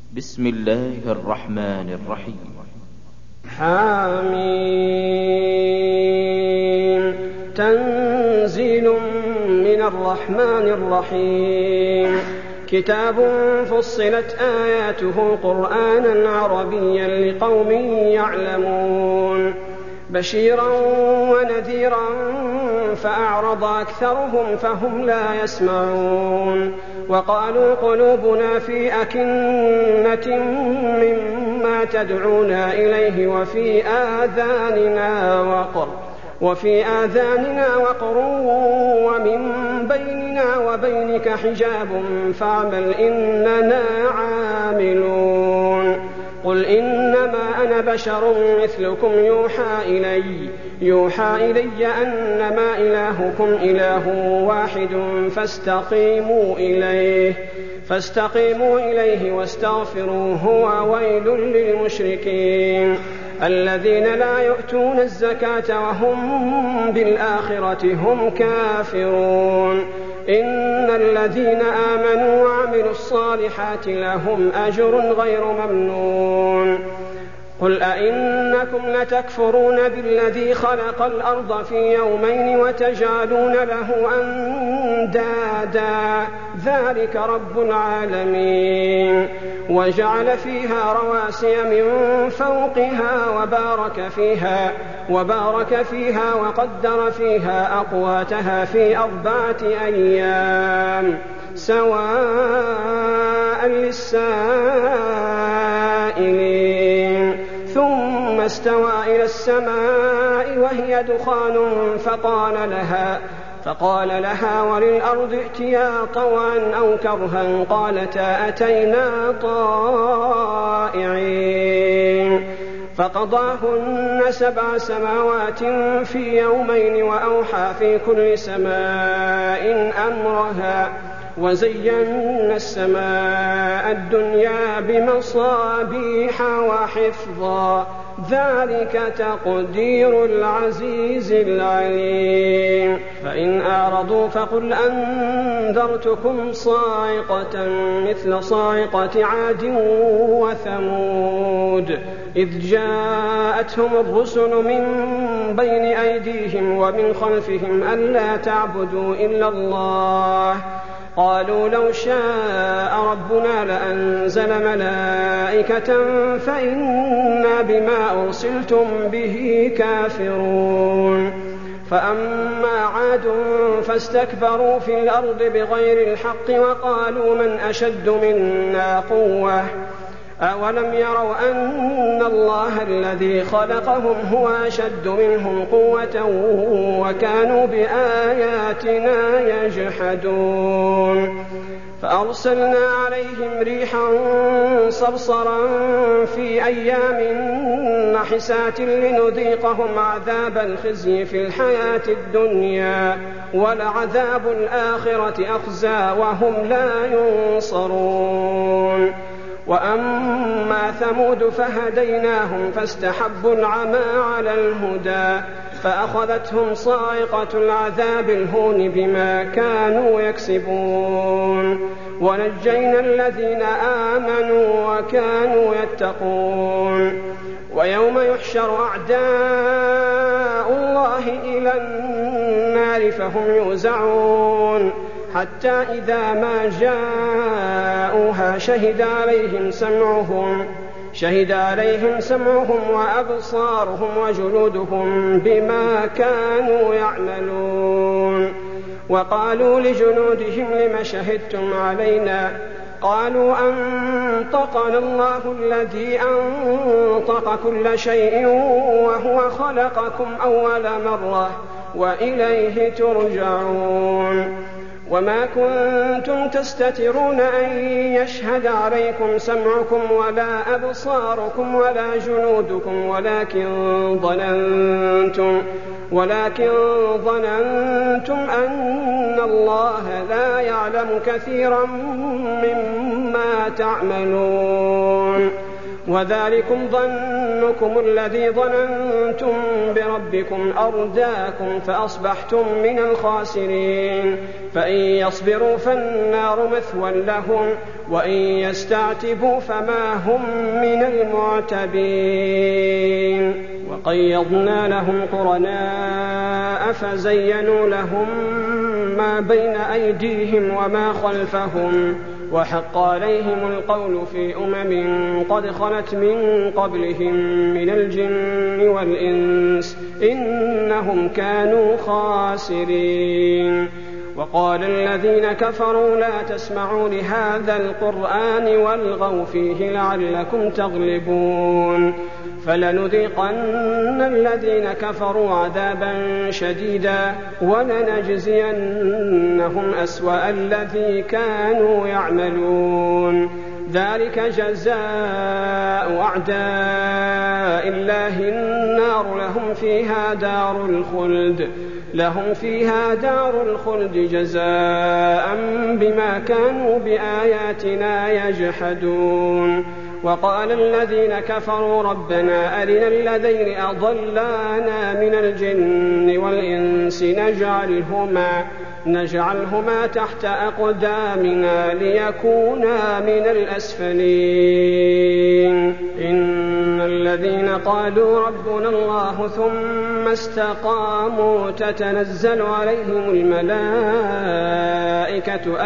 بسم الله الرحمن الرحيم. حميم. تنزيل من الرحمن الرحيم. كتاب فصلت آياته قرآنا عربيا لقوم يعلمون بشيرا ونذيرا فأعرض أكثرهم فهم لا يسمعون وقالوا قلوبنا في أكنة مما تدعونا إليه وفي آذاننا وقر ومن بيننا وبينك حجاب فاعمل إننا عاملون. قل إنما أنا بشر مثلكم يوحى إلي أنما إلهكم إله واحد فاستقيموا إليه واستغفروه وويل للمشركين الذين لا يؤتون الزكاة وهم بالآخرة هم كافرون. إن الذين آمنوا وعملوا الصالحات لهم أجر غير ممنون. قل أئنكم لتكفرون بالذي خلق الأرض في يومين وتجعلون له أندادا ذلك رب العالمين. وجعل فيها رواسي من فوقها وبارك فيها وقدر فيها أقواتها في 4 أيام سواء للسائلين. ثم استوى إلى السماء وهي دخان فقال لها وللأرض ائتيا طوعا أو كرها قالتا أتينا طائعين. فقضاهن 7 سماوات في يومين وأوحى في كل سماء أمرها وزينا السماء الدنيا بمصابيح وحفظا ذلك تقدير العزيز العليم. فإن أعرضوا فقل أنذرتكم صاعقة مثل صاعقة عاد وثمود إذ جاءتهم الرسل من بين أيديهم ومن خلفهم ألا تعبدوا إلا الله قالوا لو شاء ربنا لأنزل ملائكة فإنا بما أرسلتم به كافرون. فأما عاد فاستكبروا في الأرض بغير الحق وقالوا من أشد منا قوة أولم يروا أن الله الذي خلقهم هو أشد منهم قوة وكانوا بآياتنا يجحدون. فأرسلنا عليهم ريحا صرصرا في أيام نحسات لنذيقهم عذاب الخزي في الحياة الدنيا ولعذاب الآخرة أخزى وهم لا ينصرون. وأما ثمود فهديناهم فاستحبوا العمى على الهدى فأخذتهم صاعقة العذاب الهون بما كانوا يكسبون. ونجينا الذين آمنوا وكانوا يتقون. ويوم يحشر أعداء الله إلى النار فهم يوزعون حتى إذا ما جاءوها شهد عليهم سمعهم وأبصارهم وجلودهم بما كانوا يعملون. وقالوا لجلودهم لم شهدتم علينا قالوا أنطقنا الله الذي أنطق كل شيء وهو خلقكم أول مرة وإليه ترجعون. وما كنتم تستترون أن يشهد عليكم سمعكم ولا أبصاركم ولا جلودكم ولكن ظننتم أن الله لا يعلم كثيرا مما تعملون. وذلكم ظنكم الذي ظننتم بربكم أرداكم فأصبحتم من الخاسرين فإن يصبروا فالنار مثوى لهم وإن يستعتبوا فما هم من المعتبين وقيضنا لهم قرناء فزينوا لهم ما بين أيديهم وما خلفهم وحق عليهم القول في قد خلت من قبلهم من الجن والإنس إنهم كانوا خاسرين وقال الذين كفروا لا تسمعوا لهذا القرآن والغوا فيه لعلكم تغلبون فلنذيقن الذين كفروا عذابا شديدا ولنجزينهم أسوأ الذي كانوا يعملون ذلك جزاء أعداء الله النار لهم فيها دار الخلد جزاء بما كانوا بآياتنا يجحدون وقال الذين كفروا ربنا أرنا الذين أضلانا من الجن والإنس نجعلهما تحت أقدامنا ليكونا من الأسفلين إن الذين قالوا ربنا الله ثم استقاموا تتنزل عليهم الملائكة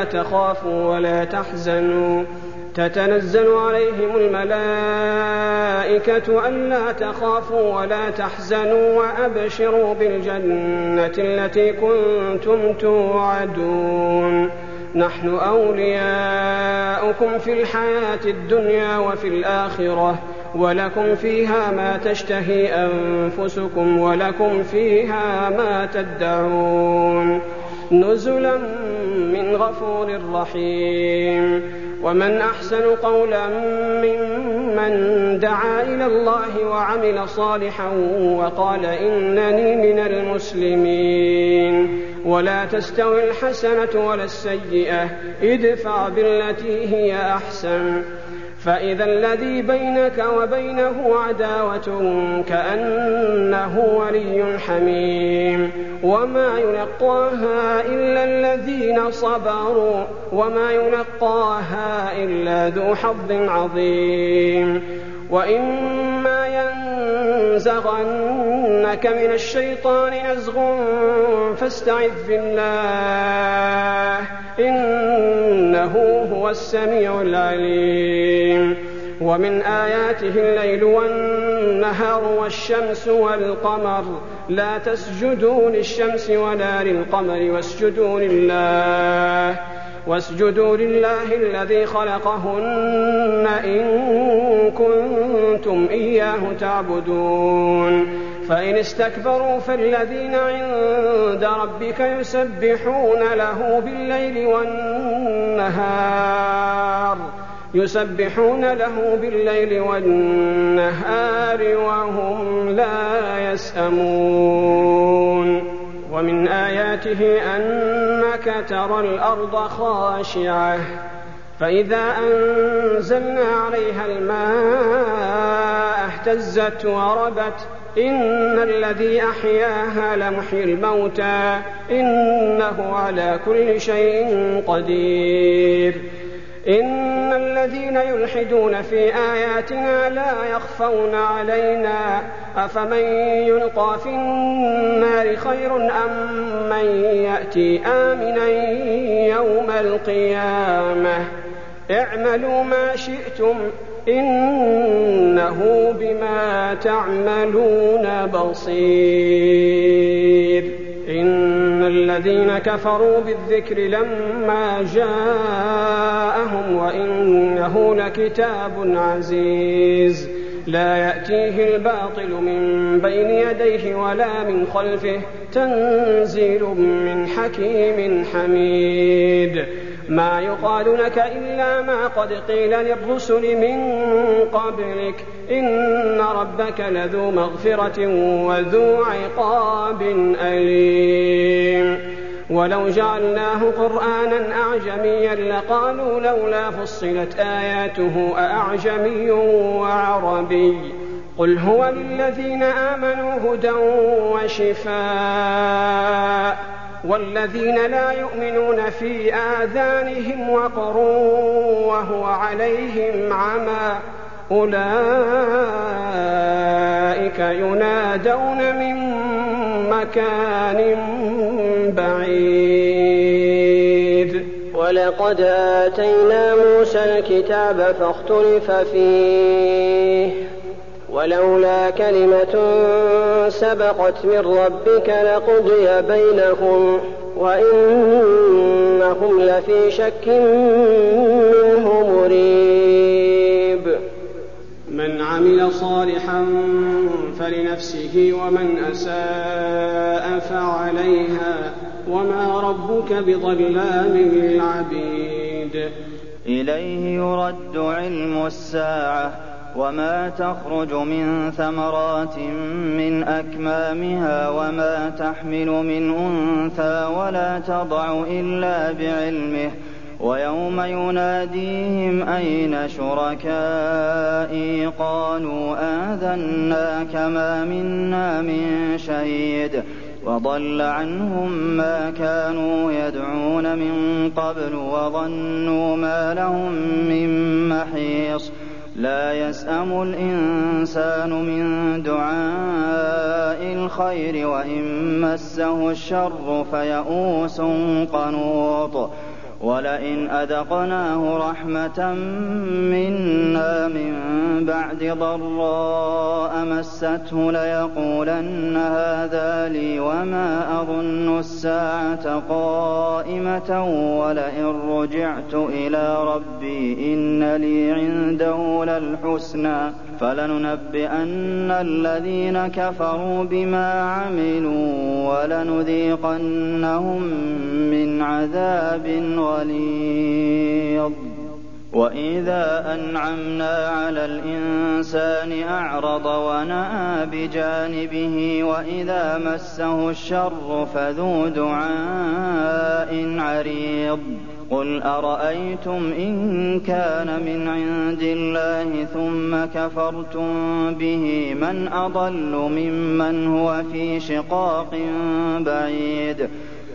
ألا تخافوا ولا تحزنوا وأبشروا بالجنة التي كنتم توعدون نحن أولياؤكم في الحياة الدنيا وفي الآخرة ولكم فيها ما تشتهي أنفسكم ولكم فيها ما تدعون نزلا من غفور رحيم ومن أحسن قولا ممن دعا إلى الله وعمل صالحا وقال إنني من المسلمين ولا تستوي الحسنة ولا السيئة ادفع بالتي هي أحسن فإذا الذي بينك وبينه عداوة كأنه ولي حميم وما يلقاها إلا الذين صبروا وما يلقاها إلا ذو حظ عظيم وإما ينزغنك من الشيطان نزغ فاستعذ بالله إنه هو السميع العليم ومن آياته الليل والنهار والشمس والقمر لا تسجدوا للشمس ولا للقمر واسجدوا لله الذي خلقهن إن كنتم إياه تعبدون فإن استكبروا فالذين عند ربك يسبحون له بالليل والنهار وهم لا يسأمون ومن آياته أنك ترى الأرض خاشعة فإذا أنزلنا عليها الماء اهتزت وربت إن الذي أحياها لمحيي الموتى إنه على كل شيء قدير إن الذين يلحدون في آياتنا لا يخفون علينا أفمن يلقى في النار خير أم من يأتي آمنا يوم القيامة اعملوا ما شئتم إنه بما تعملون بصير إن الذين كفروا بالذكر لما جاءهم وإنه لكتاب عزيز لا يأتيه الباطل من بين يديه ولا من خلفه تنزيل من حكيم حميد ما يقال لك إلا ما قد قيل للرسل من قبلك إن ربك لذو مغفرة وذو عقاب أليم ولو جعلناه قرآنا أعجميا لقالوا لولا فصلت آياته أأعجمي وعربي قل هو للذين آمنوا هدى وشفاء والذين لا يؤمنون في آذانهم وقر وهو عليهم عمى أولئك ينادون من مكان بعيد. ولقد آتينا موسى الكتاب فاختلف فيه ولولا كلمة سبقت من ربك لقضي بينهم وإنهم لفي شك منه مريب. من عمل صالحا فلنفسه ومن أساء فعليها وما ربك بظلام للعبيد. إليه يرد علم الساعة وما تخرج من ثمرات من أكمامها وما تحمل من أنثى ولا تضع إلا بعلمه ويوم يناديهم أين شركائي قالوا آذناك ما منا من شهيد وضل عنهم ما كانوا يدعون من قبل وظنوا ما لهم من محيص. لا يسأم الإنسان من دعاء الخير وإن مسه الشر فيئوس قنوط. ولئن أذقناه رحمة منا من بعد ضراء مسته ليقولن هذا لي وما أظن الساعة قائمة ولئن رجعت إلى ربي إن لي عنده للحسنى فلننبئن الذين كفروا بما عملوا ولنذيقنهم من عذاب غليظ. وإذا أنعمنا على الإنسان أعرض ونأى بجانبه وإذا مسه الشر فذو دعاء عريض. قل أرأيتم إن كان من عند الله ثم كفرتم به من أضل ممن هو في شقاق بعيد.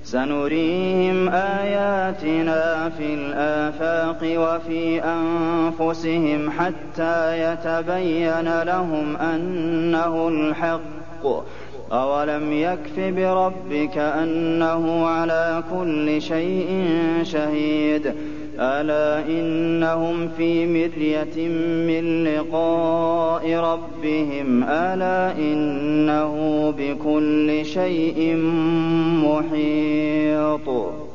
سنريهم آياتنا في الآفاق وفي أنفسهم حتى يتبين لهم أنه الحق. أولم يكف بربك أنه على كل شيء شهيد. ألا إنهم في مرية من لقاء ربهم ألا إنه بكل شيء محيط.